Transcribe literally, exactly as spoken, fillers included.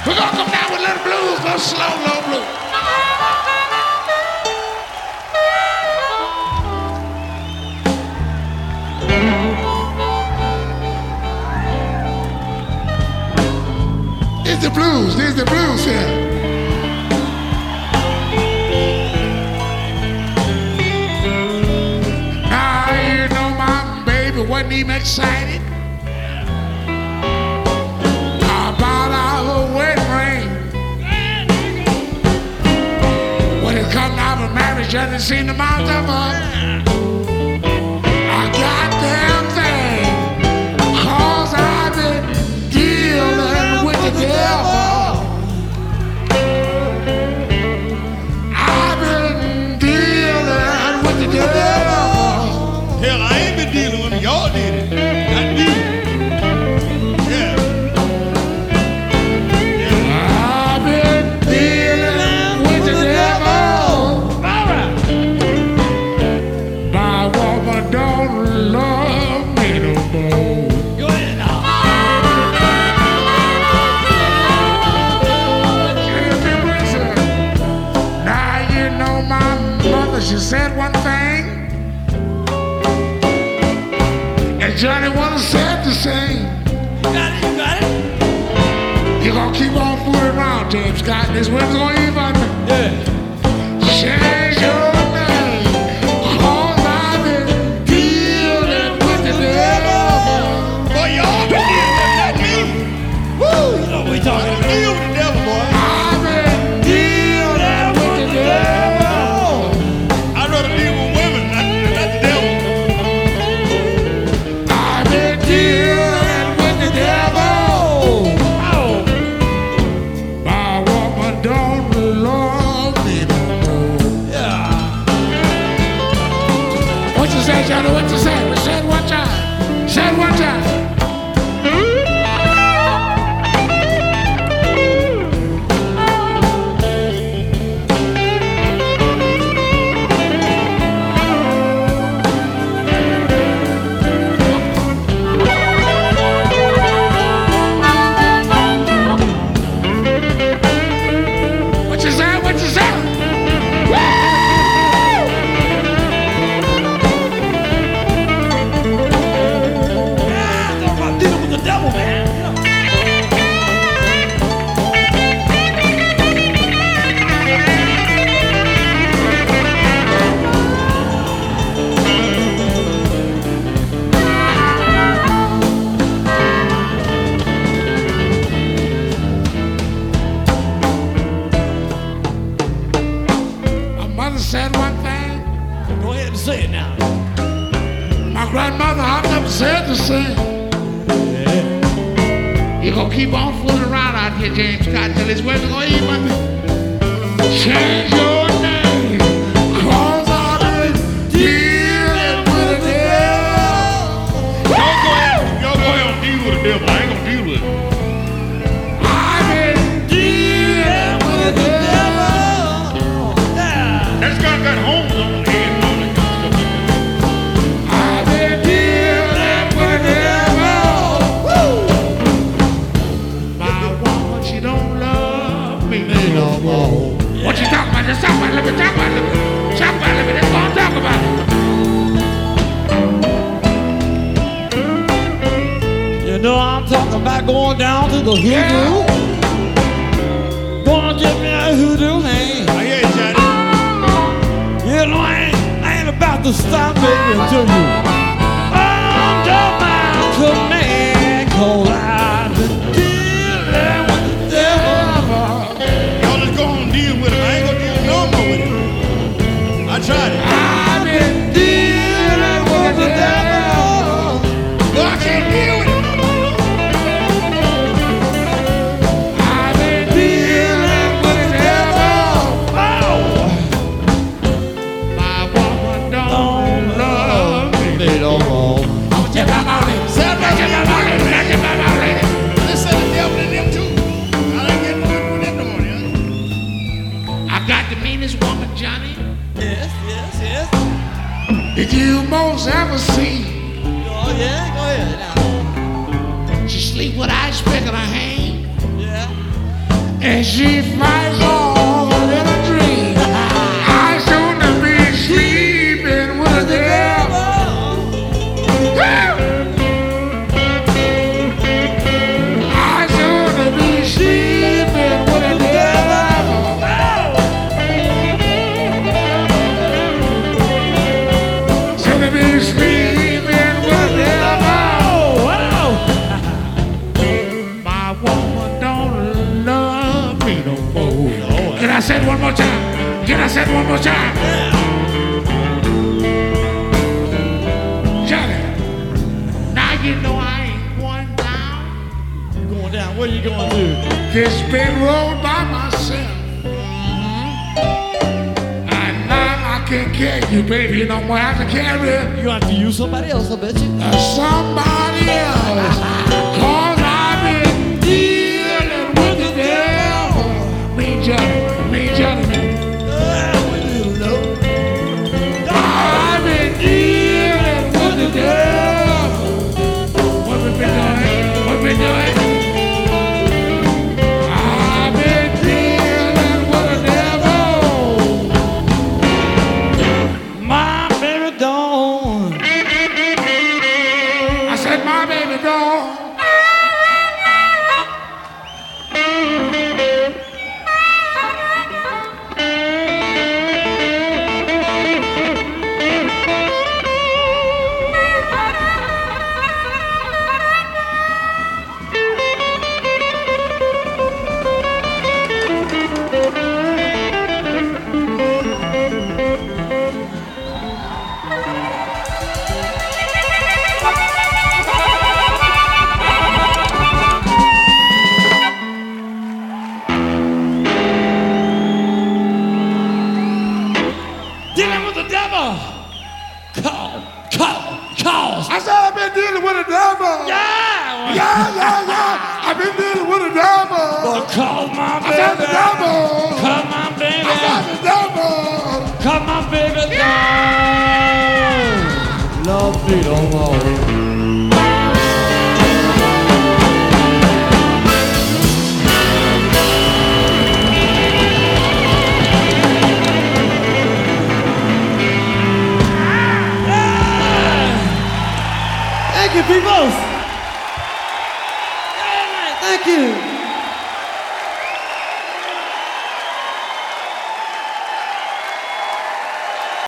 We're gonna come down with a little blues, a little slow, low blues. There's the blues, there's the blues here. Now you know my baby wasn't even excited about our wedding ring. When it come to our marriage, I didn't see the amount of us. I goddamn thing, cause I've been dealing with the devil. I've been dealing with the devil. Hell, I ain't been dealing with him. Y'all did it. Not me. Yeah. Yeah. I've been dealing with the devil. All right. My woman don't love me no more. Go ahead now. Now you know my mother, she said one thing, and Johnny wasn't said the same. You got it, you got it. You're gonna keep on fooling around, James Scott. This wind's gonna even Yeah. change your name, cause I've been dealing with the devil. Boy, y'all been dealing with me. Woo! You know we talking about deal with the devil, boy. I've been dealing with the devil. I'd rather deal with women, not, not the devil. I've been dealing with the devil. Oh. My woman don't love me no more. Yeah. What you say, Johnny? What you say? We said one time. Said one time. What you say? What you say? Woo! Yeah, talking about dealing with the devil, man. My mother said one thing. Go ahead and say it now. My grandmother, I never said the same. You're gonna keep on fooling around out here, James Scott, till this weather's gonna even change your name. Cause I've been dealing with the devil. Y'all go ahead. Y'all go ahead and deal with the devil. I ain't gonna deal with it. I've been dealing with the devil. Yeah. That's got got homes on the head and all that kind of stuff. I've been dealing with the devil. Woo! My woman, she don't love me no more. What you talking about? Just talk about it. Let me talk about it. Let me talk about it. Let me just go and talk about it. You know I'm talking about going down to the hoodoo. Yeah. Gonna get me a hoodoo hand. I hear you, Johnny. You know I ain't, I ain't about to stop baby until you under my command. Cause I've been dealing with the devil. Y'all just go on and deal with him. I ain't gonna deal no more with him. I tried it. I've been dealing with the devil. Well, I can't deal with him. I've been dealing with the devil. Oh. My woman don't love me and she fights all a little dream. I shouldn't be sleeping with the devil. I shouldn't be sleeping with the devil. Shouldn't be sleeping with the devil. My woman don't love me no more. Can I say it one more time? Can I say it one more time? Johnny, now you know I ain't going down You going down? Where you going to? this big road by myself. And now I can't carry you, baby, no more. I have to carry You have to use somebody else, I bet you. uh, somebody else. Cause I've been dealing with the devil. Me, Johnny, me, Johnny, me. I've been dealing with the devil. What we been doing? What we doing? I've been dealing with the devil. My baby don't. I said, my baby gone. Dealing with the devil. Call, call, call. I said, I've been dealing with the devil. Yeah. Yeah, yeah, yeah. I've been dealing with the devil. Well, call my I said the baby. devil. Call my I baby. said the devil. Call my baby down. Love me no more. Thank you, people. Thank you.